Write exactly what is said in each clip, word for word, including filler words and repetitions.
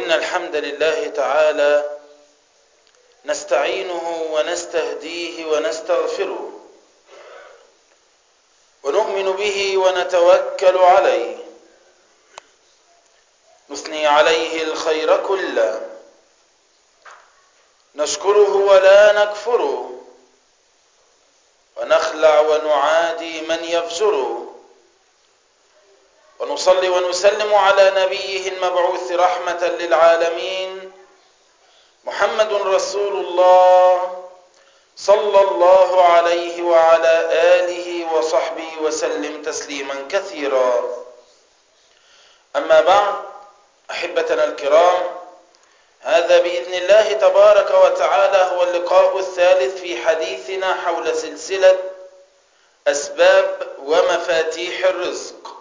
إن الحمد لله تعالى نستعينه ونستهديه ونستغفره ونؤمن به ونتوكل عليه، نثني عليه الخير كله، نشكره ولا نكفره، ونخلع ونعادي من يفجره، ونصلي ونسلم على نبيه المبعوث رحمة للعالمين محمد رسول الله صلى الله عليه وعلى آله وصحبه وسلم تسليما كثيرا. أما بعد، أحبتنا الكرام، هذا بإذن الله تبارك وتعالى هو اللقاء الثالث في حديثنا حول سلسلة أسباب ومفاتيح الرزق.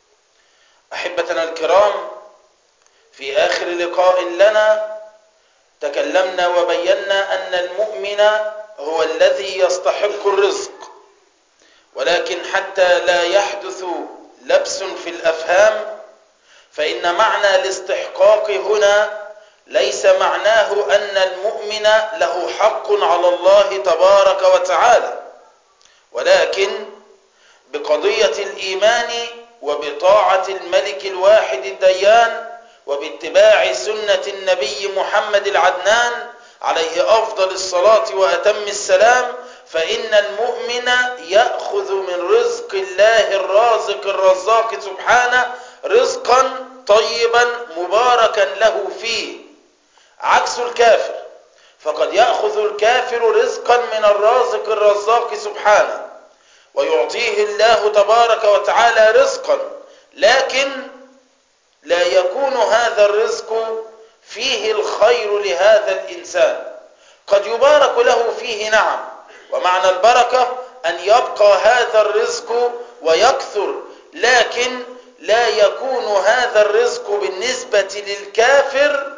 أحبتنا الكرام، في آخر لقاء لنا تكلمنا وبينا أن المؤمن هو الذي يستحق الرزق، ولكن حتى لا يحدث لبس في الأفهام، فإن معنى الاستحقاق هنا ليس معناه أن المؤمن له حق على الله تبارك وتعالى، ولكن بقضية الإيمان وبطاعة الملك الواحد الديان وباتباع سنة النبي محمد العدنان عليه أفضل الصلاة وأتم السلام، فإن المؤمن يأخذ من رزق الله الرازق الرزاق سبحانه رزقا طيبا مباركا له فيه، عكس الكافر، فقد يأخذ الكافر رزقا من الرازق الرزاق سبحانه ويعطيه الله تبارك وتعالى رزقا، لكن لا يكون هذا الرزق فيه الخير لهذا الإنسان. قد يبارك له فيه، نعم، ومعنى البركة أن يبقى هذا الرزق ويكثر، لكن لا يكون هذا الرزق بالنسبة للكافر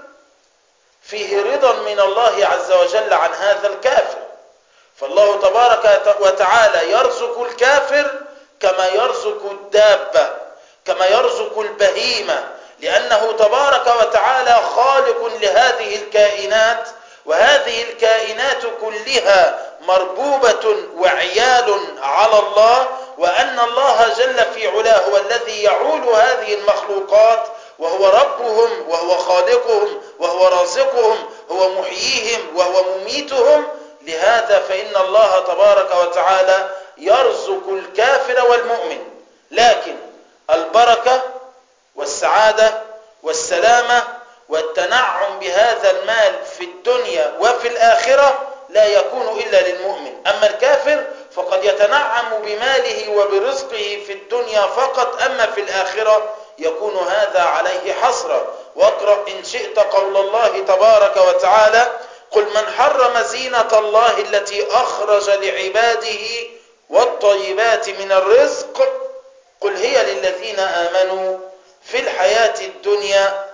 فيه رضا من الله عز وجل عن هذا الكافر. فالله تبارك وتعالى يرزق الكافر كما يرزق الدابة، كما يرزق البهيمة، لأنه تبارك وتعالى خالق لهذه الكائنات، وهذه الكائنات كلها مربوبة وعيال على الله، وأن الله جل في علاه هو الذي يعول هذه المخلوقات، وهو ربهم وهو خالقهم وهو رازقهم، هو محييهم وهو مميتهم. لهذا فإن الله تبارك وتعالى يرزق الكافر والمؤمن، لكن البركة والسعادة والسلامة والتنعم بهذا المال في الدنيا وفي الآخرة لا يكون إلا للمؤمن. أما الكافر فقد يتنعم بماله وبرزقه في الدنيا فقط، أما في الآخرة يكون هذا عليه حسرة. واقرأ إن شئت قول الله تبارك وتعالى: قل من حرم زينة الله التي أخرج لعباده والطيبات من الرزق قل هي للذين آمنوا في الحياة الدنيا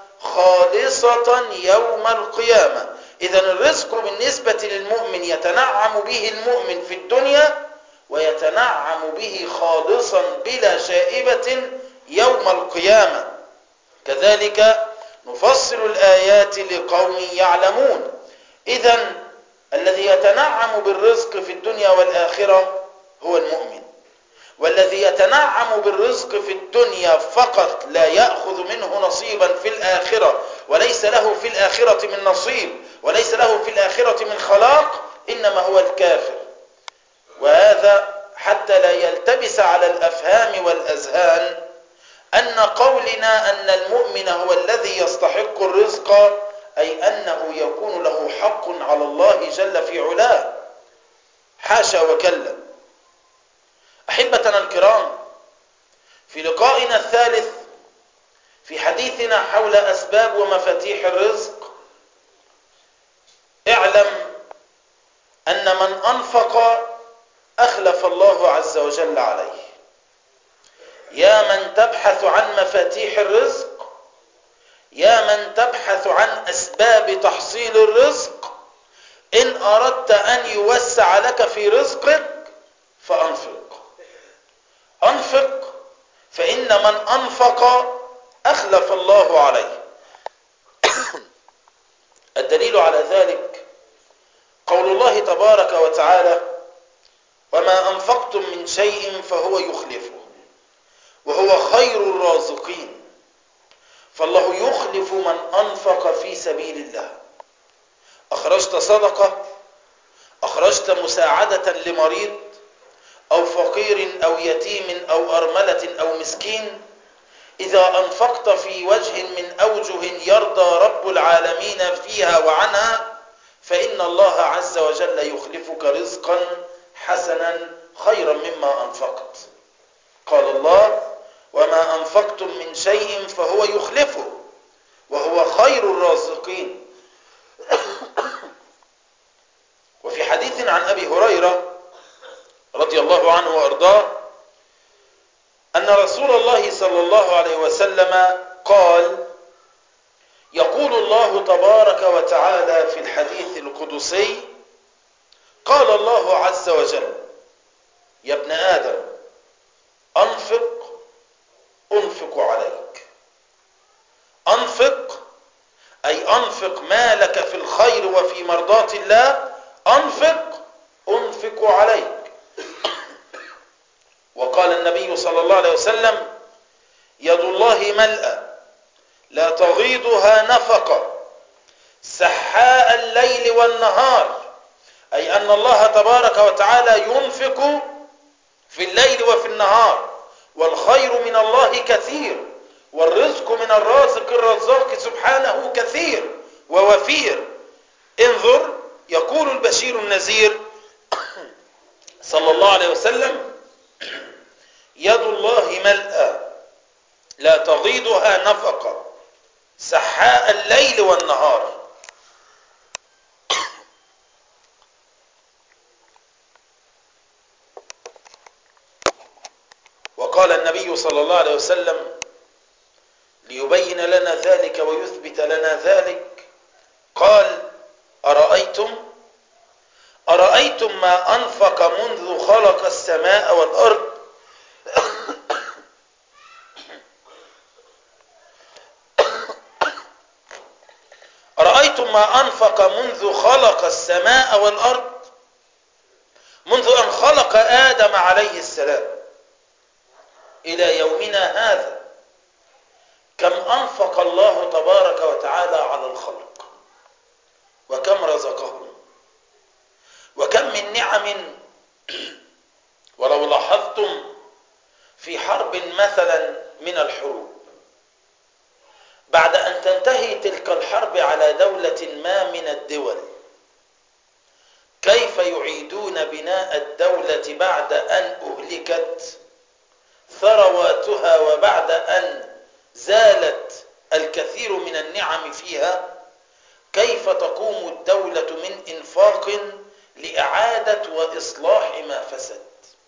خالصة يوم القيامة. إذن الرزق بالنسبة للمؤمن يتنعم به المؤمن في الدنيا، ويتنعم به خالصا بلا شائبة يوم القيامة. كذلك نفصل الآيات لقوم يعلمون. إذن الذي يتنعم بالرزق في الدنيا والآخرة هو المؤمن، والذي يتنعم بالرزق في الدنيا فقط لا يأخذ منه نصيبا في الآخرة، وليس له في الآخرة من نصيب، وليس له في الآخرة من خلاق، إنما هو الكافر. وهذا حتى لا يلتبس على الأفهام والأذهان أن قولنا أن المؤمن هو الذي يستحق الرزق أي أنه يكون له حق على الله جل في علاه، حاشا وكلا. أحبتنا الكرام، في لقائنا الثالث في حديثنا حول أسباب ومفاتيح الرزق، اعلم أن من أنفق أخلف الله عز وجل عليه. يا من تبحث عن مفاتيح الرزق، يا من تبحث عن أسباب تحصيل الرزق، إن أردت أن يوسع لك في رزقك فأنفق. أنفق، فإن من أنفق أخلف الله عليه. الدليل على ذلك قول الله تبارك وتعالى: وما أنفقتم من شيء فهو يخلفه وهو خير الرازقين. فالله يخلف من أنفق في سبيل الله. أخرجت صدقة، أخرجت مساعدة لمريض أو فقير أو يتيم أو أرملة أو مسكين، إذا أنفقت في وجه من أوجه يرضى رب العالمين فيها وعنها، فإن الله عز وجل يخلفك رزقا حسنا خيرا مما أنفقت. قال الله: وما أنفقتم من شيء فهو يخلفه وهو خير الرازقين. وفي حديث عن أبي هريرة رضي الله عنه وأرضاه أن رسول الله صلى الله عليه وسلم قال: يقول الله تبارك وتعالى في الحديث القدسي: قال الله عز وجل: يا ابن آدم أنفق أنفق عليك. أنفق أي أنفق مالك في الخير وفي مرضاة الله، أنفق أنفق عليك. وقال النبي صلى الله عليه وسلم: يد الله ملأى لا تغيضها نفقة سحاء الليل والنهار، أي أن الله تبارك وتعالى ينفق في الليل وفي النهار، والخير من الله كثير، والرزق من الرازق الرزاق سبحانه كثير ووفير. انظر، يقول البشير النذير صلى الله عليه وسلم: يد الله ملأى لا تغيضها نفقة سحاء الليل والنهار. وقال النبي صلى الله عليه وسلم ليبين لنا ذلك ويثبت لنا ذلك، قال: أرأيتم أرأيتم ما أنفق منذ خلق السماء والأرض أرأيتم ما أنفق منذ خلق السماء والأرض، منذ أن خلق آدم عليه السلام إلى يومنا هذا، كم أنفق الله تبارك وتعالى على الخلق، وكم رزقهم، وكم من نعم. ولو لاحظتم في حرب مثلا من الحروب، بعد أن تنتهي تلك الحرب على دولة ما من الدول، كيف يعيدون بناء الدولة بعد أن أهلكت ثرواتها وبعد أن زالت الكثير من النعم فيها؟ كيف تقوم الدولة من إنفاق لإعادة وإصلاح ما فسد؟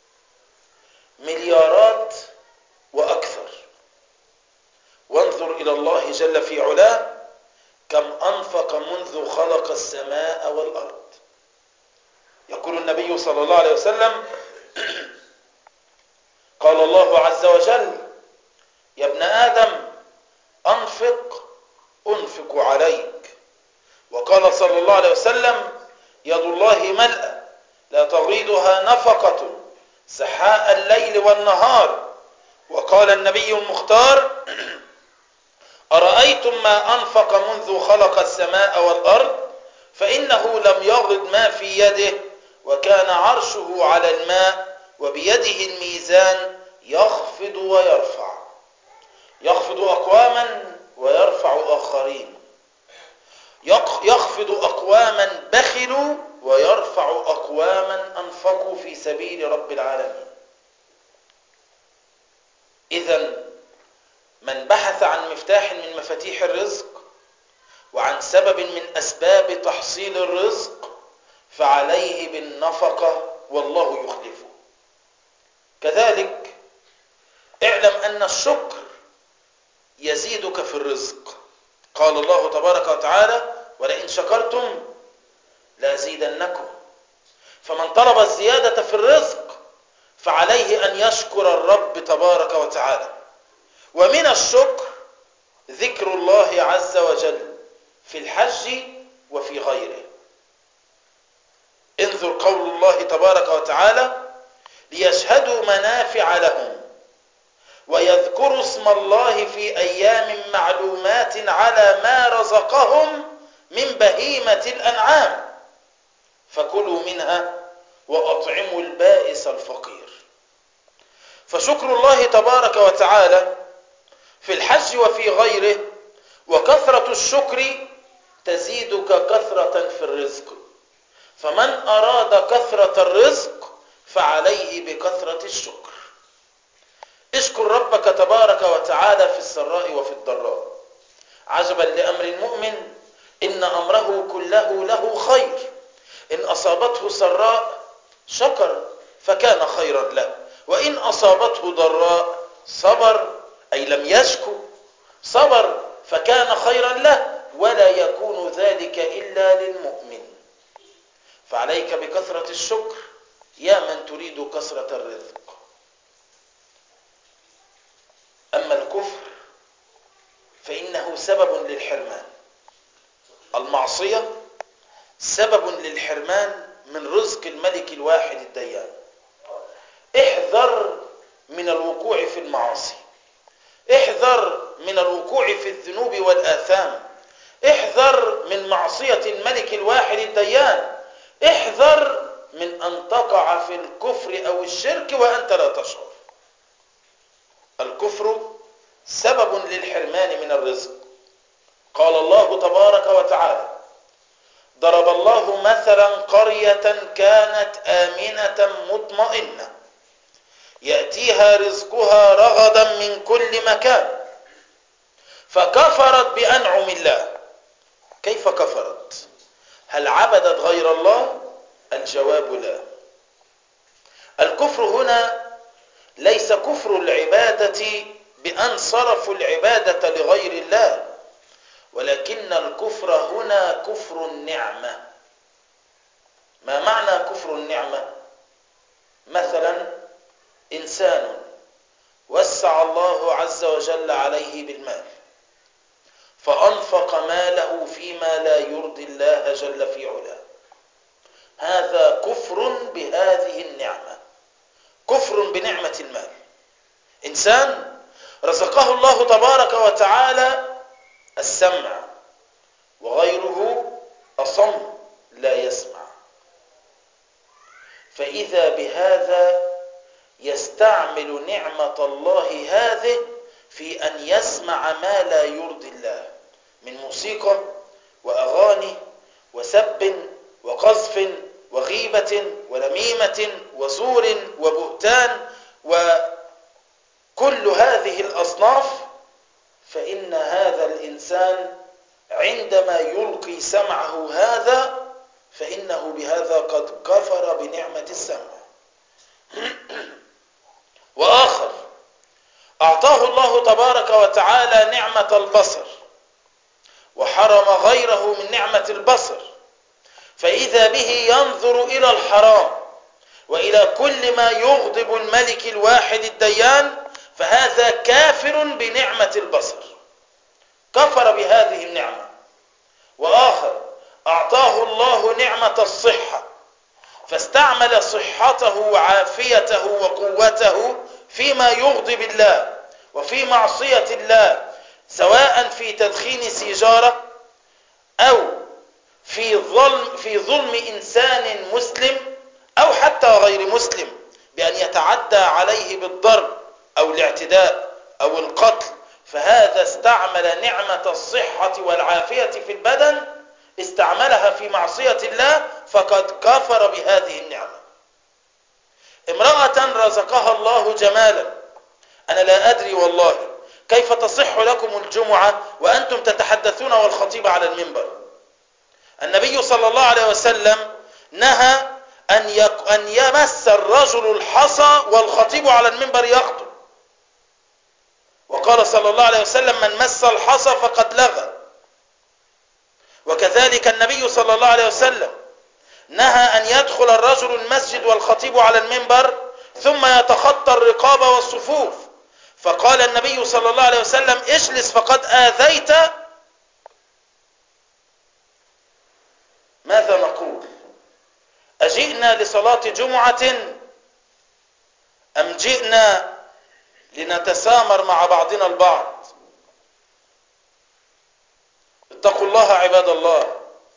مليارات وأكثر. وانظر إلى الله جل في علاه كم أنفق منذ خلق السماء والأرض. يقول النبي صلى الله عليه وسلم: قال الله عز وجل: يا ابن آدم أنفق أنفق عليك. وقال صلى الله عليه وسلم: يد الله ملأى لا تغيضها نفقة سحاء الليل والنهار. وقال النبي المختار: أرأيتم ما أنفق منذ خلق السماء والأرض فإنه لم يغض ما في يده، وكان عرشه على الماء، وبيده الميزان يخفض ويرفع، يخفض أقواما ويرفع آخرين، يخفض أقواما بخلوا ويرفع أقواما أنفقوا في سبيل رب العالمين. إذن من بحث عن مفتاح من مفاتيح الرزق وعن سبب من أسباب تحصيل الرزق فعليه بالنفقة، والله يخلفه. كذلك اعلم أن الشكر يزيدك في الرزق. قال الله تبارك وتعالى: ولئن شكرتم لأزيدنكم. فمن طلب الزيادة في الرزق فعليه أن يشكر الرب تبارك وتعالى. ومن الشكر ذكر الله عز وجل في الحج وفي غيره. انظر قول الله تبارك وتعالى: ليشهدوا منافع لهم ويذكروا اسم الله في أيام معلومات على ما رزقهم من بهيمة الأنعام فكلوا منها وأطعموا البائس الفقير. فشكر الله تبارك وتعالى في الحج وفي غيره، وكثرة الشكر تزيدك كثرة في الرزق، فمن أراد كثرة الرزق فعليه بكثرة الشكر. اشكر ربك تبارك وتعالى في السراء وفي الضراء. عجبا لأمر المؤمن إن أمره كله له خير، إن أصابته سراء شكر فكان خيرا له، وإن أصابته ضراء صبر أي لم يشكو، صبر فكان خيرا له، ولا يكون ذلك إلا للمؤمن. فعليك بكثرة الشكر يا من تريد كثرة الرزق. أما الكفر فإنه سبب للحرمان. المعصية سبب للحرمان من رزق الملك الواحد الديان. احذر من الوقوع في المعاصي، احذر من الوقوع في الذنوب والآثام، احذر من معصية الملك الواحد الديان، احذر من أن تقع في الكفر أو الشرك وأنت لا تشعر. الكفر سبب للحرمان من الرزق. قال الله تبارك وتعالى: ضرب الله مثلا قرية كانت آمنة مطمئنة يأتيها رزقها رغدا من كل مكان فكفرت بأنعم الله. كيف كفرت؟ هل عبدت غير الله؟ الجواب لا. الكفر هنا ليس كفر العبادة بأن صرفوا العبادة لغير الله، ولكن الكفر هنا كفر النعمة. ما معنى كفر النعمة؟ مثلا إنسان وسع الله عز وجل عليه بالمال فأنفق ماله فيما لا يرضي الله جل في علاه، هذا كفر بهذه النعمة، كفر بنعمة المال. إنسان رزقه الله تبارك وتعالى السمع وغيره أصم لا يسمع، فإذا بهذا يستعمل نعمة الله هذه في أن يسمع ما لا يرضي الله من موسيقى وأغاني وسب وقذف وغيبة ونميمة وزور وبهتان وكل هذه الأصناف. فإن هذا الإنسان عندما يلقي سمعه هذا فإنه بهذا قد كفر بنعمة السمع. وآخر أعطاه الله تبارك وتعالى نعمة البصر وحرم غيره من نعمة البصر، فإذا به ينظر إلى الحرام وإلى كل ما يغضب الملك الواحد الديان، فهذا كافر بنعمة البصر، كفر بهذه النعمة. وآخر أعطاه الله نعمة الصحة فاستعمل صحته وعافيته وقوته فيما يغضب الله وفي معصية الله، سواء في تدخين سيجارة أو في ظلم في ظلم إنسان مسلم أو حتى غير مسلم بأن يتعدى عليه بالضرب أو الاعتداء أو القتل، فهذا استعمل نعمة الصحة والعافية في البدن استعملها في معصية الله فقد كفر بهذه النعمة. امرأة رزقها الله جمالا، أنا لا أدري والله كيف تصح لكم الجمعة وأنتم تتحدثون والخطيب على المنبر. النبي صلى الله عليه وسلم نهى أن, يك... أن يمس الرجل الحصى والخطيب على المنبر يخطب، وقال صلى الله عليه وسلم: من مس الحصى فقد لغى. وكذلك النبي صلى الله عليه وسلم نهى أن يدخل الرجل المسجد والخطيب على المنبر ثم يتخطى الرقاب والصفوف، فقال النبي صلى الله عليه وسلم: اجلس فقد آذيت أجئنا لصلاة جمعة أم جئنا لنتسامر مع بعضنا البعض؟ اتقوا الله عباد الله.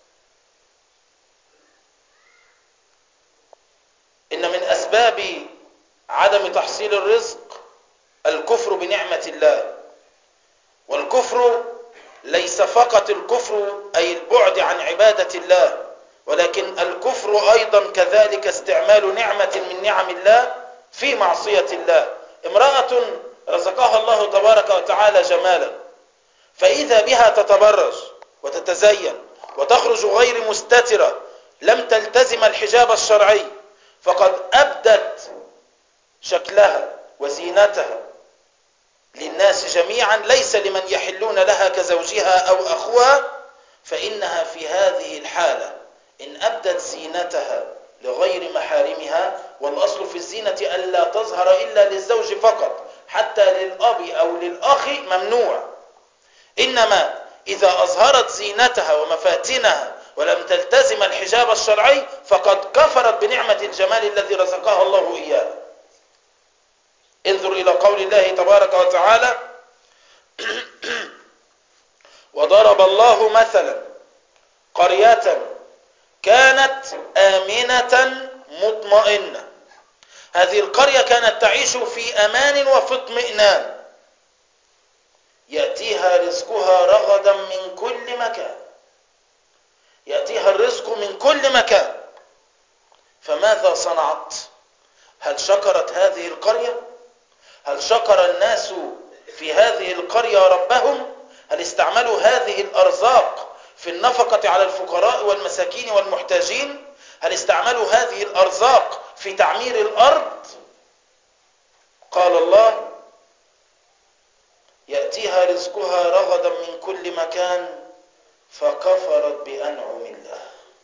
إن من أسباب عدم تحصيل الرزق الكفر بنعمة الله. والكفر ليس فقط الكفر أي البعد عن عبادة الله، ولكن الكفر أيضا كذلك استعمال نعمة من نعم الله في معصية الله. امرأة رزقها الله تبارك وتعالى جمالا، فإذا بها تتبرج وتتزين وتخرج غير مستترة، لم تلتزم الحجاب الشرعي، فقد أبدت شكلها وزينتها للناس جميعا، ليس لمن يحلون لها كزوجها أو أخوها، فإنها في هذه الحالة إن أبدت زينتها لغير محارمها، والأصل في الزينة ألا تظهر إلا للزوج فقط، حتى للأب أو للأخ ممنوع، إنما إذا أظهرت زينتها ومفاتنها ولم تلتزم الحجاب الشرعي فقد كفرت بنعمة الجمال الذي رزقها الله إياه. انظر إلى قول الله تبارك وتعالى: وضرب الله مثلا قرية كانت آمنة مطمئنة. هذه القرية كانت تعيش في أمان وفي اطمئنان، يأتيها رزقها رغدا من كل مكان، يأتيها الرزق من كل مكان. فماذا صنعت؟ هل شكرت هذه القرية؟ هل شكر الناس في هذه القرية ربهم؟ هل استعملوا هذه الأرزاق في النفقة على الفقراء والمساكين والمحتاجين؟ هل استعملوا هذه الأرزاق في تعمير الأرض؟ قال الله: يأتيها رزقها رغدا من كل مكان فكفرت بأنعم الله،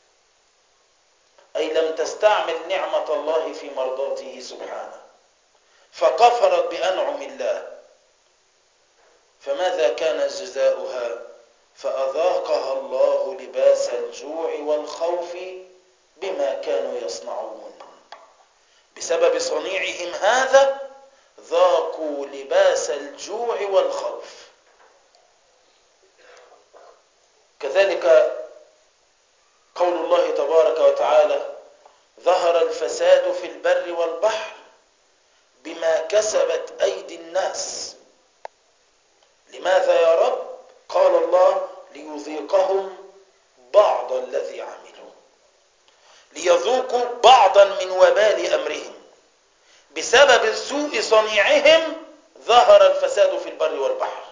أي لم تستعمل نعمة الله في مرضاته سبحانه، فكفرت بأنعم الله. فماذا كان جزاؤها؟ فأذاقها الله لباس الجوع والخوف بما كانوا يصنعون. بسبب صنيعهم هذا ذاقوا لباس الجوع والخوف. كذلك قول الله تبارك وتعالى: ظهر الفساد في البر والبحر بما كسبت أيدي الناس. لماذا يا رب؟ قال الله: ليذيقهم بعض الذي عملوا، ليذوقوا بعضا من وبال أمرهم. بسبب سوء صنيعهم ظهر الفساد في البر والبحر.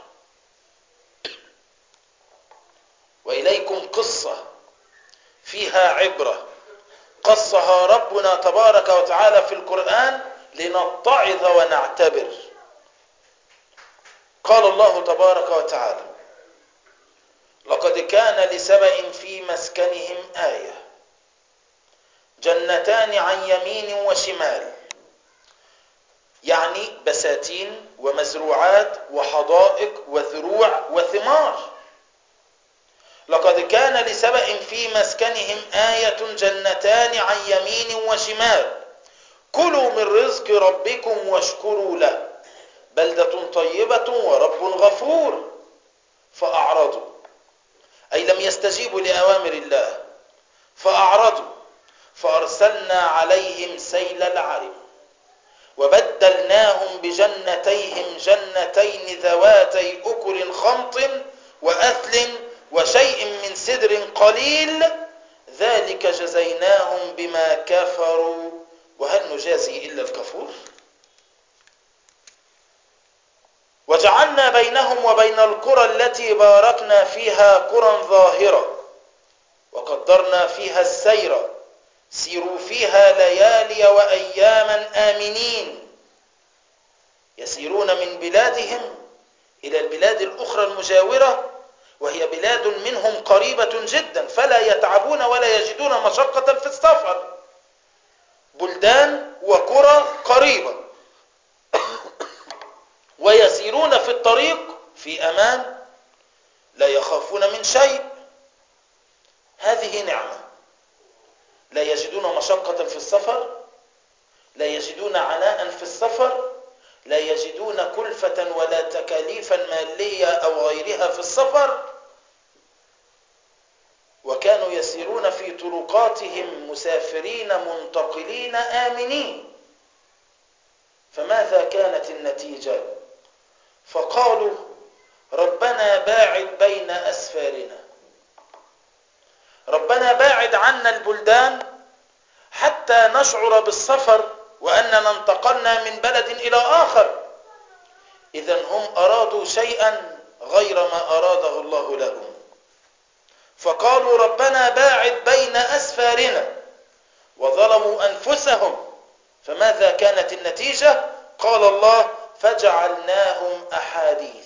وإليكم قصة فيها عبرة قصها ربنا تبارك وتعالى في القرآن لنتعظ ونعتبر. قال الله تبارك وتعالى: لقد كان لسبأ في مسكنهم آية، جنتان عن يمين وشمال، يعني بساتين ومزروعات وحدائق وزروع وثمار. لقد كان لسبأ في مسكنهم آية، جنتان عن يمين وشمال، كلوا من رزق ربكم واشكروا له، بلدة طيبة ورب غفور. فأعرضوا، أي لم يستجيبوا لأوامر الله، فأعرضوا فأرسلنا عليهم سيل العرم وبدلناهم بجنتيهم جنتين ذواتي أكل خمط وأثل وشيء من سدر قليل، ذلك جزيناهم بما كفروا وهل نجازي إلا الكفور. وجعلنا بينهم وبين القرى التي باركنا فيها قرى ظاهرة وقدرنا فيها السير، سيروا فيها ليالي وأياما آمنين، يسيرون من بلادهم إلى البلاد الأخرى المجاورة، وهي بلاد منهم قريبة جدا، فلا يتعبون ولا يجدون مشقة في السفر. بلدان وقرى قريبة ويسيرون في الطريق في أمان، لا يخافون من شيء. هذه نعمة. لا يجدون مشقة في السفر، لا يجدون عناء في السفر، لا يجدون كلفة ولا تكاليفا مالية أو غيرها في السفر، وكانوا يسيرون في طرقاتهم مسافرين منتقلين آمنين. فماذا كانت النتيجة؟ فقالوا ربنا باعد بين أسفارنا، ربنا باعد عنا البلدان حتى نشعر بالسفر وأننا انتقلنا من بلد إلى آخر. إذن هم أرادوا شيئا غير ما أراده الله لهم، فقالوا ربنا باعد بين أسفارنا وظلموا أنفسهم. فماذا كانت النتيجة؟ قال الله فجعلناهم أحاديث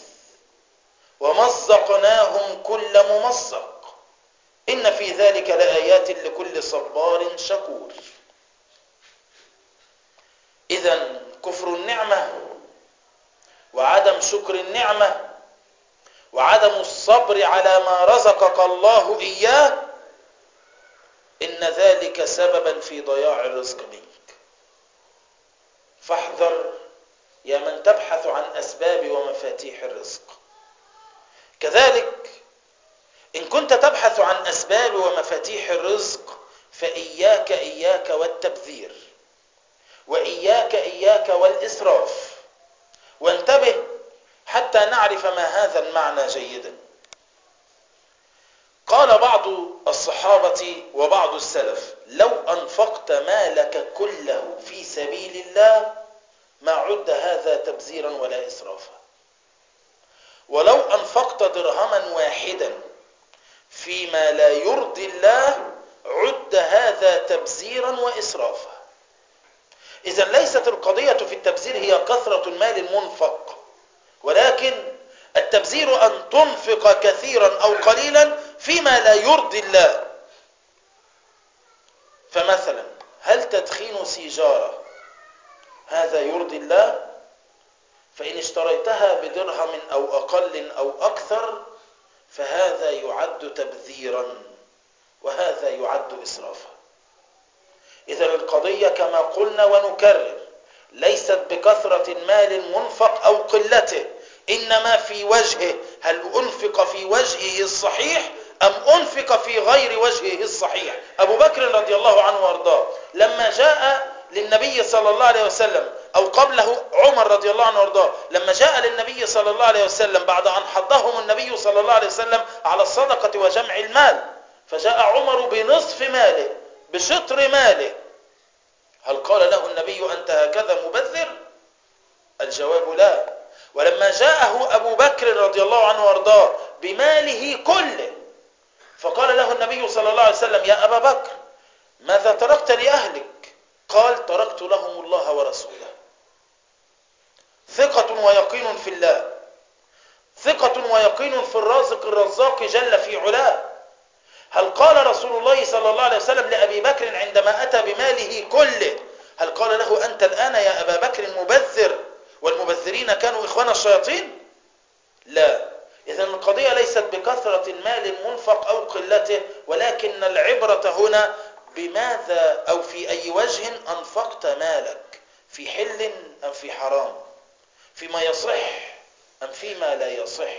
ومزقناهم كل ممزق إن في ذلك لآيات لكل صبار شكور. إذن كفر النعمة وعدم شكر النعمة وعدم الصبر على ما رزقك الله إياه إن ذلك سببا في ضياع الرزق منك. فاحذر يا من تبحث عن أسباب ومفاتيح الرزق. كذلك إن كنت تبحث عن أسباب ومفاتيح الرزق فإياك إياك والتبذير، وإياك إياك والإسراف. وانتبه حتى نعرف ما هذا المعنى جيدا. قال بعض الصحابة وبعض السلف لو أنفقت مالك كله في سبيل الله ما عد هذا تبذيرا ولا إسرافا، ولو أنفقت درهما واحدا فيما لا يرضي الله عد هذا تبذيرا وإسرافا. إذن ليست القضية في التبذير هي كثرة المال المنفق، ولكن التبذير أن تنفق كثيرا أو قليلا فيما لا يرضي الله. فمثلا هل تدخين سيجارة هذا يرضي الله؟ فإن اشتريتها بدرهم أو أقل أو أكثر فهذا يعد تبذيرا وهذا يعد إسرافا. إذن القضية كما قلنا ونكرر ليست بكثرة المال المنفق أو قلته، إنما في وجهه، هل أنفق في وجهه الصحيح أم أنفق في غير وجهه الصحيح. أبو بكر رضي الله عنه وارضاه لما جاء للنبي صلى الله عليه وسلم، أو قبله عمر رضي الله عنه وارضاه لما جاء للنبي صلى الله عليه وسلم بعد أن حضهم النبي صلى الله عليه وسلم على الصدقة وجمع المال، فجاء عمر بنصف ماله بشطر ماله، هل قال له النبي أنت هكذا مبذر؟ الجواب لا. ولما جاءه أبو بكر رضي الله عنه وارضاه بماله كله فقال له النبي صلى الله عليه وسلم يا أبا بكر ماذا تركت لأهلك؟ قال تركت لهم الله ورسوله. ثقة ويقين في الله، ثقة ويقين في الرازق الرزاق جل في علاه. هل قال رسول الله صلى الله عليه وسلم لأبي بكر عندما أتى بماله كله هل قال له أنت الآن يا أبا بكر مبذر والمبذرين كانوا إخوان الشياطين؟ لا. إذن القضية ليست بكثرة المال المنفق أو قلته، ولكن العبرة هنا بماذا أو في أي وجه أنفقت مالك، في حل أم في حرام، فيما يصح أم فيما لا يصح.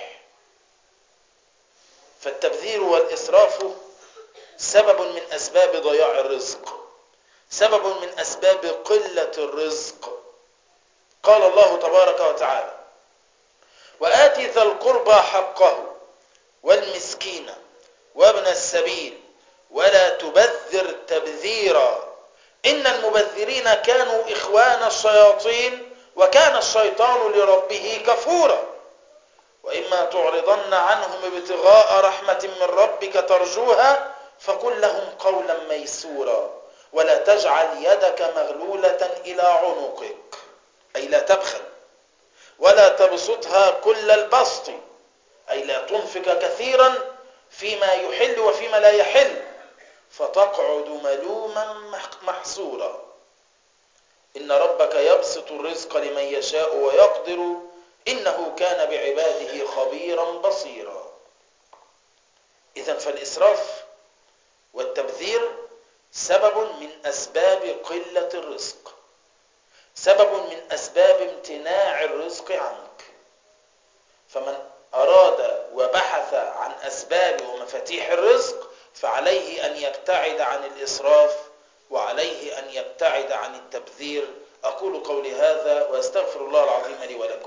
فالتبذير والإسراف سبب من أسباب ضياع الرزق، سبب من أسباب قلة الرزق. قال الله تبارك وتعالى وآت ذا القربى حقه والمسكين وابن السبيل ولا تبذر تبذيرا إن المبذرين كانوا إخوان الشياطين وكان الشيطان لربه كفورا وإما تعرضن عنهم ابتغاء رحمة من ربك ترجوها فقل لهم قولا ميسورا ولا تجعل يدك مغلولة إلى عنقك أي لا تبخل، ولا تبسطها كل البسط أي لا تنفق كثيرا فيما يحل وفيما لا يحل فتقعد ملوما محسورا. إن ربك يبسط الرزق لمن يشاء ويقدر إنه كان بعباده خبيرا بصيرا. إذن فالإسراف والتبذير سبب من أسباب قلة الرزق، سبب من أسباب امتناع الرزق عنك. فمن أراد وبحث عن أسباب ومفاتيح الرزق فعليه أن يبتعد عن الإسراف، وعليه أن يبتعد عن التبذير. أقول قولي هذا وأستغفر الله العظيم لي ولكم.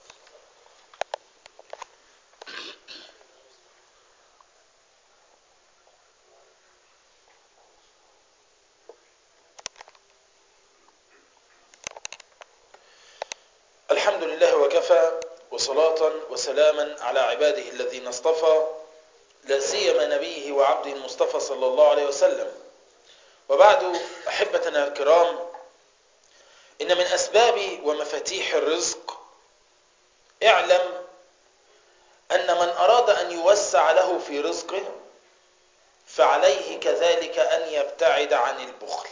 الحمد لله وكفى، وصلاة وسلاما على عباده الذين اصطفى، لا سيما نبيه وعبده المصطفى صلى الله عليه وسلم. وبعد، أحبتنا الكرام، إن من أسباب ومفاتيح الرزق، اعلم أن من أراد أن يوسع له في رزقه فعليه كذلك أن يبتعد عن البخل.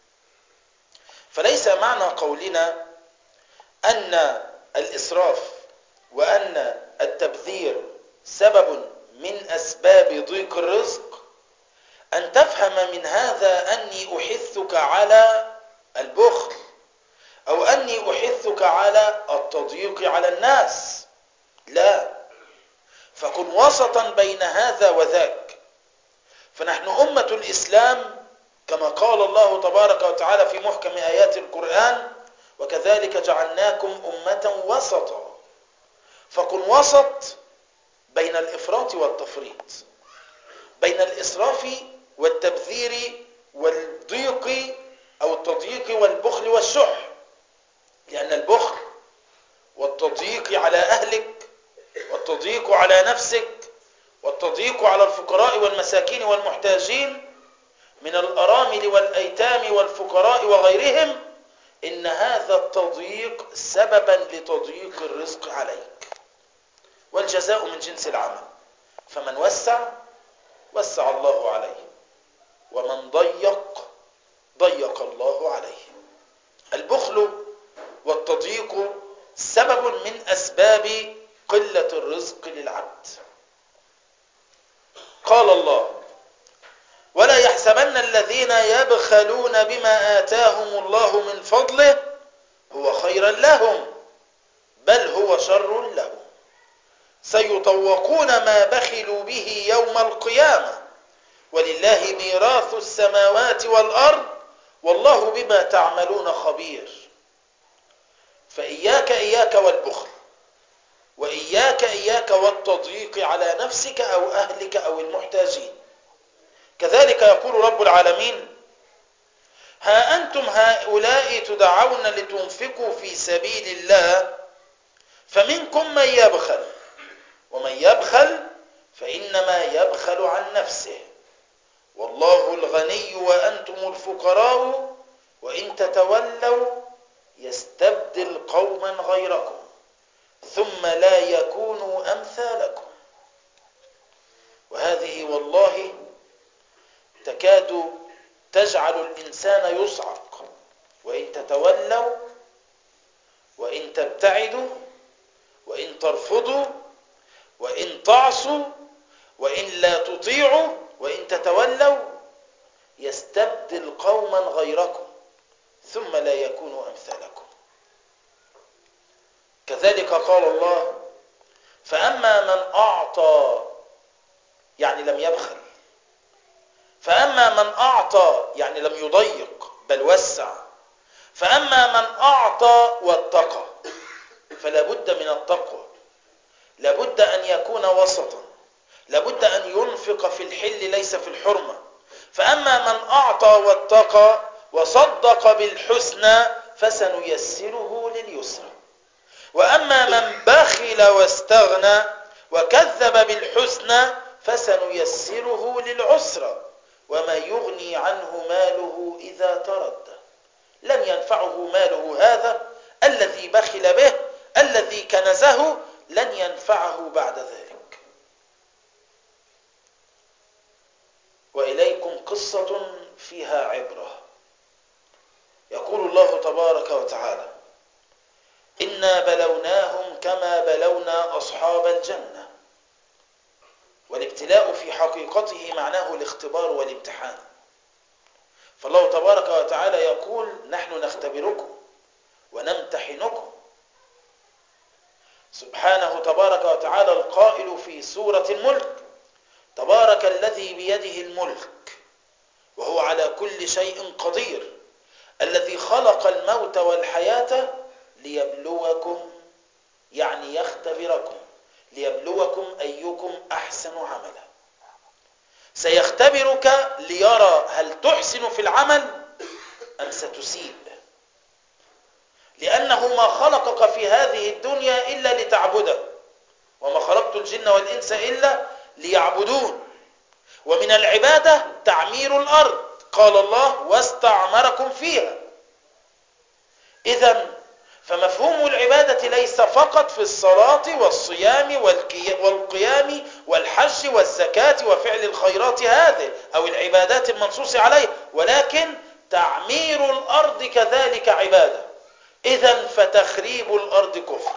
فليس معنى قولنا أن الإسراف وأن التبذير سبب من أسباب ضيق الرزق أن تفهم من هذا أني أحثك على البخل، أو أني أحثك على التضييق على الناس. لا، فكن وسطا بين هذا وذاك. فنحن أمة الإسلام كما قال الله تبارك وتعالى في محكم آيات القرآن: وكذلك جعلناكم أمة وسطا. فكن وسط بين الإفراط والتفريط، بين الإسراف والتبذير والضيق أو التضييق والبخل والشح. لأن البخل والتضييق على أهلك، والتضييق على نفسك، والتضييق على الفقراء والمساكين والمحتاجين من الأرامل والأيتام والفقراء وغيرهم، إن هذا التضييق سببا لتضييق الرزق عليك، والجزاء من جنس العمل. فمن وسع وسع الله عليه، ومن ضيق ضيق الله عليه. البخل والتضييق سبب من أسباب قلة الرزق للعبد. قال الله: ولا يحسبن الذين يبخلون بما آتاهم الله من فضله هو خيرا لهم بل هو شر لهم سيطوقون ما بخلوا به يوم القيامة ولله ميراث السماوات والأرض والله بما تعملون خبير. فإياك إياك والبخل، وإياك إياك والتضييق على نفسك أو أهلك أو المحتاجين. كذلك يقول رب العالمين: ها أنتم هؤلاء تدعون لتنفقوا في سبيل الله فمنكم من يبخل ومن يبخل فإنما يبخل عن نفسه والله الغني وأنتم الفقراء وإن تتولوا يستبدل قوما غيركم ثم لا يكونوا أمثالكم. وهذه والله تكاد تجعل الإنسان يصعق: وإن تتولوا وإن تبتعدوا وإن ترفضوا وإن تعصوا وإن لا تطيعوا وإن تتولوا يستبدل قوما غيركم ثم لا يكونوا أمثالكم. كذلك قال الله: فأما من أعطى يعني لم يبخل، فأما من أعطى يعني لم يضيق بل وسع، فأما من أعطى واتقى. فلا بد من التقوى، لا بد أن يكون وسطا، لا بد أن ينفق في الحل ليس في الحرمة. فأما من أعطى واتقى وصدق بالحسنى فسنيسره لليسرى، وأما من بخل واستغنى وكذب بالحسنى فسنيسره للعسرى وما يغني عنه ماله إذا تردى. لن ينفعه ماله هذا الذي بخل به، الذي كنزه، لن ينفعه بعد ذلك. وإليكم قصة فيها عبرة. يقول الله تبارك وتعالى: إنا بلوناهم كما بلونا أصحاب الجنة. والابتلاء في حقيقته معناه الاختبار والامتحان. فالله تبارك وتعالى يقول نحن نختبركم ونمتحنكم. سبحانه تبارك وتعالى القائل في سورة الملك: تبارك الذي بيده الملك وهو على كل شيء قدير، الذي خلق الموت والحياة ليبلوكم، يعني يختبركم، ليبلوكم أيكم أحسن عملا. سيختبرك ليرى هل تحسن في العمل أم ستسيء، لأنه ما خلقك في هذه الدنيا إلا لتعبده، وما خلقت الجن والإنس إلا ليعبدون. ومن العبادة تعمير الأرض، قال الله: واستعمركم فيها. إذن فمفهوم العبادة ليس فقط في الصلاة والصيام والقيام والحج والزكاة وفعل الخيرات هذه أو العبادات المنصوص عليه، ولكن تعمير الأرض كذلك عبادة. إذن فتخريب الأرض كفر،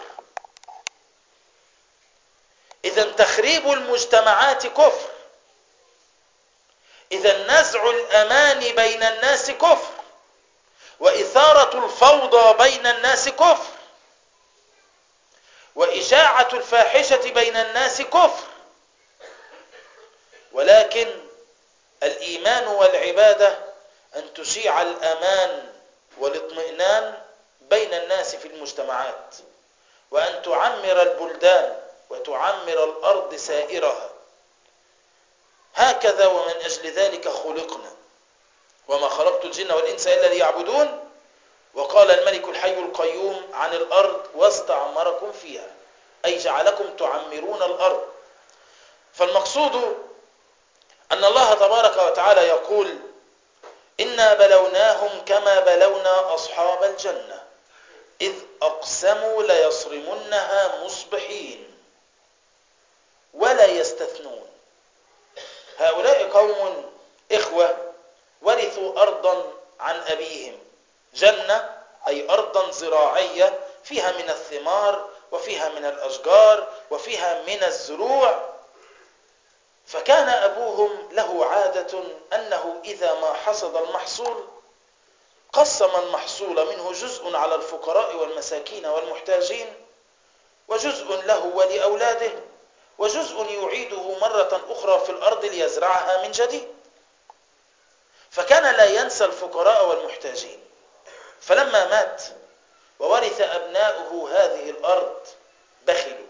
إذن تخريب المجتمعات كفر، إذن نزع الأمان بين الناس كفر، وإثارة الفوضى بين الناس كفر، وإشاعة الفاحشة بين الناس كفر. ولكن الإيمان والعبادة أن تشيع الأمان والاطمئنان بين الناس في المجتمعات، وأن تعمر البلدان وتعمر الأرض سائرها. هكذا ومن أجل ذلك خلقنا، وما خلقت الجن والإنس إلا ليعبدون. وقال الملك الحي القيوم عن الأرض: واستعمركم فيها، أي جعلكم تعمرون الأرض. فالمقصود أن الله تبارك وتعالى يقول: إنا بلوناهم كما بلونا أصحاب الجنة إذ أقسموا ليصرمنها مصبحين ولا يستثنون. هؤلاء قوم إخوة ورثوا أرضا عن أبيهم، جنة أي أرضا زراعية فيها من الثمار وفيها من الأشجار وفيها من الزروع. فكان أبوهم له عادة أنه إذا ما حصد المحصول قسم المحصول منه جزء على الفقراء والمساكين والمحتاجين، وجزء له ولأولاده، وجزء يعيده مرة أخرى في الأرض ليزرعها من جديد. فكان لا ينسى الفقراء والمحتاجين. فلما مات وورث أبناؤه هذه الأرض بخلوا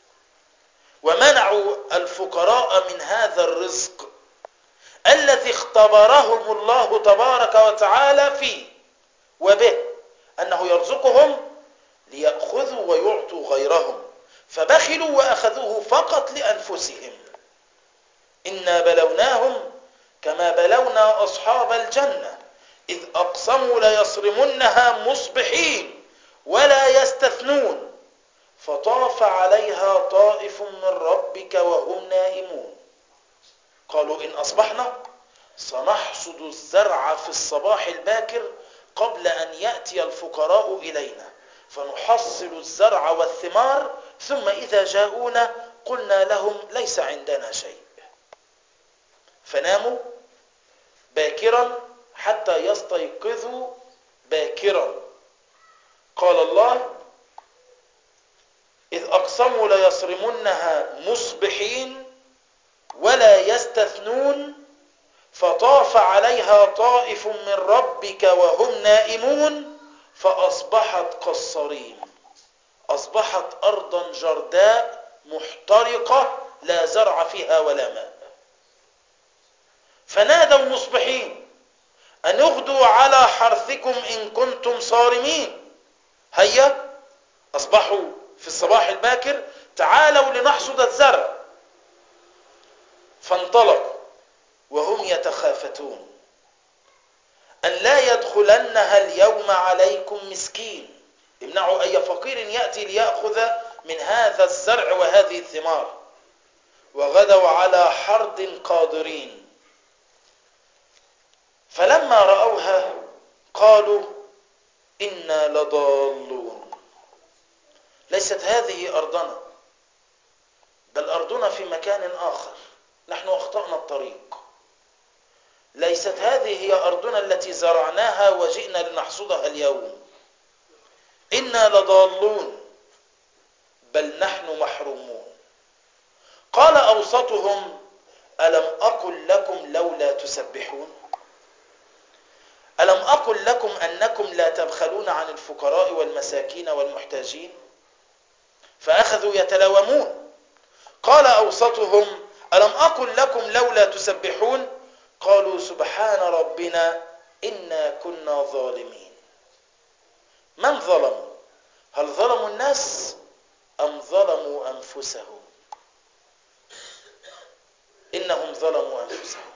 ومنعوا الفقراء من هذا الرزق الذي اختبرهم الله تبارك وتعالى فيه وبه، أنه يرزقهم ليأخذوا ويعطوا غيرهم، فبخلوا وأخذوه فقط لأنفسهم. إنا بلوناهم كما بلونا أصحاب الجنة إذ أقسموا ليصرمنها مصبحين ولا يستثنون فطاف عليها طائف من ربك وهم نائمون قالوا إن أصبحنا سنحصد الزرع في الصباح الباكر قبل أن يأتي الفقراء إلينا فنحصل الزرع والثمار ثم إذا جاءونا قلنا لهم ليس عندنا شيء. فناموا باكرا حتى يستيقظوا باكرا. قال الله إذ أقسموا ليصرمنها مصبحين ولا يستثنون فطاف عليها طائف من ربك وهم نائمون فأصبحت كالصريم. أصبحت أرضا جرداء محترقة لا زرع فيها ولا ماء. فنادوا مصبحين أن اغدوا على حرثكم إن كنتم صارمين. هيا أصبحوا في الصباح الباكر تعالوا لنحصد الزرع. فانطلقوا وهم يتخافتون أن لا يدخلنها اليوم عليكم مسكين، امنعوا أي فقير يأتي ليأخذ من هذا الزرع وهذه الثمار. وغدوا على حرد قادرين. فلما رأوها قالوا إنا لضالون. ليست هذه أرضنا، بل أرضنا في مكان آخر، نحن أخطأنا الطريق. ليست هذه هي أرضنا التي زرعناها وجئنا لنحصدها اليوم، إنا لضالون بل نحن محرومون. قال أوسطهم ألم أقل لكم لولا تسبحون؟ ألم أقل لكم أنكم لا تبخلون عن الفقراء والمساكين والمحتاجين؟ فأخذوا يتلاومون. قال أوسطهم ألم أقل لكم لولا تسبحون؟ قالوا سبحان ربنا إنا كنا ظالمين. من ظلموا؟ هل ظلموا الناس أم ظلموا أنفسهم؟ إنهم ظلموا أنفسهم.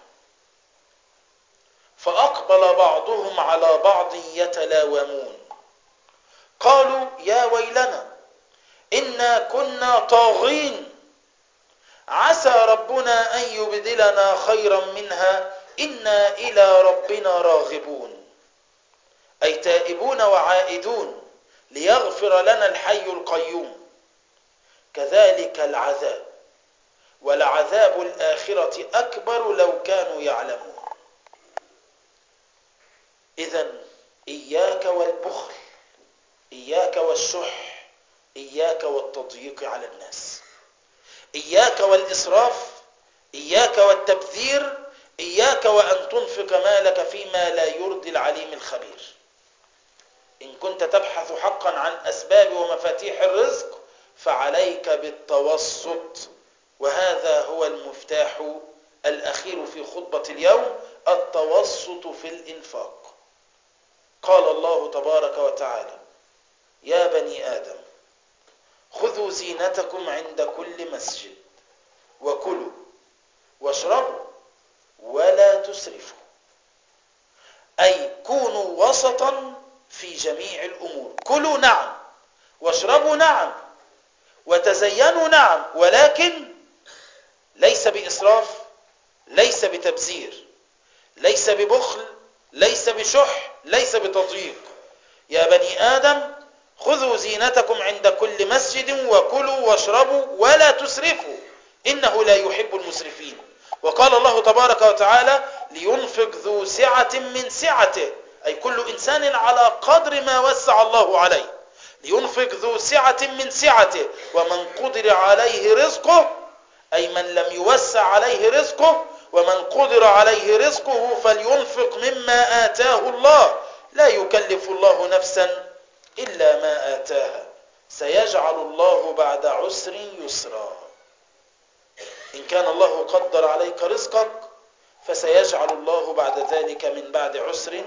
فأقبل بعضهم على بعض يتلاومون قالوا يا ويلنا إنا كنا طاغين عسى ربنا أن يبدلنا خيرا منها إنا إلى ربنا راغبون، أي تائبون وعائدون ليغفر لنا الحي القيوم. كذلك العذاب ولعذاب الآخرة أكبر لو كانوا يعلمون. إذن إياك والبخل، إياك والشح، إياك والتضييق على الناس، إياك والإسراف، إياك والتبذير، إياك وأن تنفق مالك فيما لا يرضي العليم الخبير. إن كنت تبحث حقا عن أسباب ومفاتيح الرزق فعليك بالتوسط، وهذا هو المفتاح الأخير في خطبة اليوم، التوسط في الإنفاق. قال الله تبارك وتعالى يا بني آدم خذوا زينتكم عند كل مسجد وكلوا واشربوا ولا تسرفوا، أي كونوا وسطا في جميع الأمور. كلوا نعم، واشربوا نعم، وتزينوا نعم، ولكن ليس بإسراف، ليس بتبذير، ليس ببخل، ليس بشح، ليس بتضييق. يا بني آدم خذوا زينتكم عند كل مسجد وكلوا واشربوا ولا تسرفوا إنه لا يحب المسرفين. وقال الله تبارك وتعالى لينفق ذو سعة من سعته، أي كل إنسان على قدر ما وسع الله عليه. لينفق ذو سعة من سعته ومن قدر عليه رزقه، أي من لم يوسع عليه رزقه ومن قدر عليه رزقه فلينفق مما آتاه الله لا يكلف الله نفسا إلا ما آتاها سيجعل الله بعد عسر يسرا. إن كان الله قدر عليك رزقك فسيجعل الله بعد ذلك من بعد عسر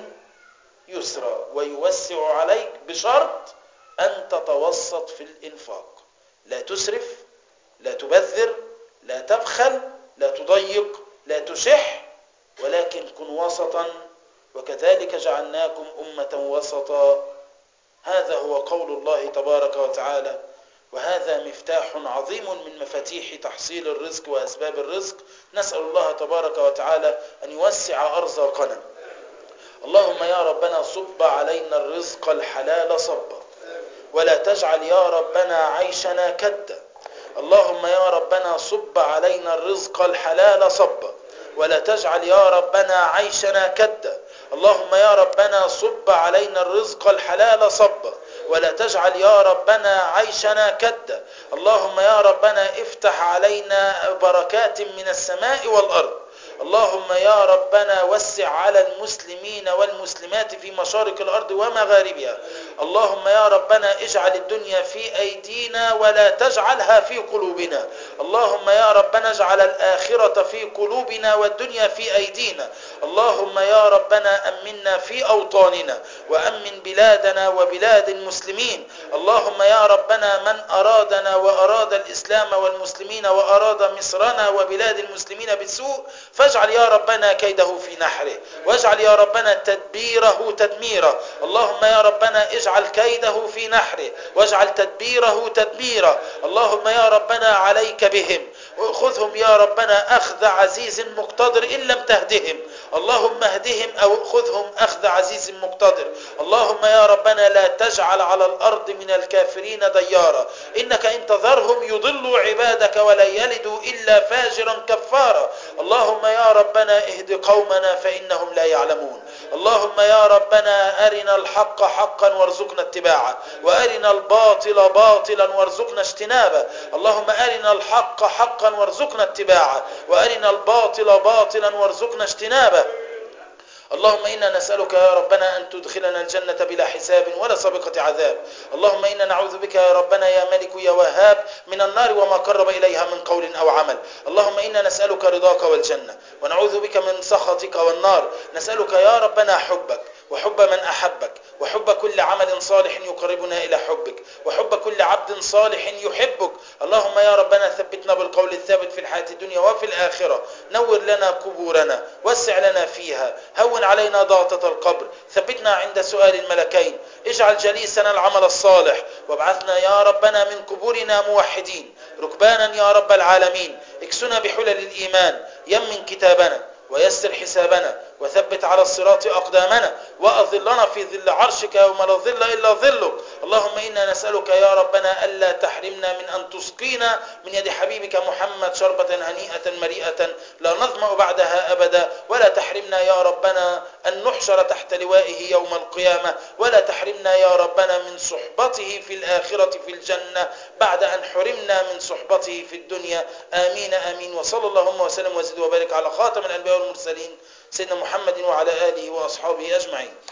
يسرا ويوسع عليك، بشرط أن تتوسط في الإنفاق. لا تسرف، لا تبذر، لا تبخل، لا تضيق، لا تشح، ولكن كن وسطا. وكذلك جعلناكم أمة وسطا. هذا هو قول الله تبارك وتعالى، وهذا مفتاح عظيم من مفاتيح تحصيل الرزق وأسباب الرزق. نسأل الله تبارك وتعالى أن يوسع أرزاقنا. اللهم يا ربنا صب علينا الرزق الحلال صبا، ولا تجعل يا ربنا عيشنا كدا. اللهم يا ربنا صب علينا الرزق الحلال صبا، ولا تجعل يا ربنا عيشنا كدا. اللهم يا ربنا صب علينا الرزق الحلال صبا، ولا تجعل يا ربنا عيشنا كدا. اللهم يا ربنا افتح علينا بركات من السماء والأرض. اللهم يا ربنا وسع على المسلمين والمسلمات في مشارق الأرض ومغاربها. اللهم يا ربنا اجعل الدنيا في أيدينا ولا تجعلها في قلوبنا. اللهم يا ربنا اجعل الآخرة في قلوبنا والدنيا في أيدينا. اللهم يا ربنا أمنا في أوطاننا وأمن بلادنا وبلاد المسلمين. اللهم يا ربنا من أرادنا وأراد الإسلام والمسلمين وأراد مصرنا وبلاد المسلمين بالسوء فاجعل يا ربنا كيده في نحره، واجعل يا ربنا تدبيره تدميرا. اللهم يا ربنا اجعل كيده في نحره واجعل تدبيره تدميرا. اللهم يا ربنا عليك بهم، خذهم يا ربنا أخذ عزيز مقتدر إن لم تهدهم. اللهم اهدهم أو خذهم أخذ عزيز مقتدر. اللهم يا ربنا لا تجعل على الأرض من الكافرين ديارا، إنك إن تذرهم يضلوا عبادك ولا يلدوا إلا فاجرا كفارا. اللهم يا ربنا اهد قومنا فإنهم لا يعلمون. اللهم يا ربنا أرنا الحق حقا وارزقنا اتباعه، وأرنا الباطل باطلا وارزقنا اجتنابه. اللهم أرنا الحق حقا وارزقنا اتباعه، وأرنا الباطل باطلا وارزقنا اجتنابه. اللهم إنا نسألك يا ربنا أن تدخلنا الجنة بلا حساب ولا سابقة عذاب. اللهم إنا نعوذ بك يا ربنا يا ملك يا وهاب من النار وما قرب إليها من قول أو عمل. اللهم إنا نسألك رضاك والجنة، ونعوذ بك من سخطك والنار. نسألك يا ربنا حبك وحب من أحبك، وحب كل عمل صالح يقربنا إلى حبك، وحب كل عبد صالح يحبك. اللهم يا ربنا ثبتنا بالقول الثابت في الحياة الدنيا وفي الآخرة. نور لنا قبورنا، وسع لنا فيها، هون علينا ضغطة القبر، ثبتنا عند سؤال الملكين، اجعل جليسنا العمل الصالح، وابعثنا يا ربنا من قبورنا موحدين ركبانا يا رب العالمين. اكسنا بحلل الإيمان، يمن كتابنا ويسر حسابنا، وثبت على الصراط أقدامنا، وأظلنا في ظل عرشك يوم لا ظل إلا ظلك. اللهم إنا نسألك يا ربنا ألا تحرمنا من أن تسقينا من يد حبيبك محمد شربة هنيئة مريئة لا نظمأ بعدها أبدا، ولا تحرمنا يا ربنا أن نحشر تحت لوائه يوم القيامة، ولا تحرمنا يا ربنا من صحبته في الآخرة في الجنة بعد أن حرمنا من صحبته في الدنيا. آمين آمين. وصلى اللهم وسلم وزد وبارك على خاتم الأنبياء والمرسلين سيدنا محمد وعلى آله وأصحابه أجمعين.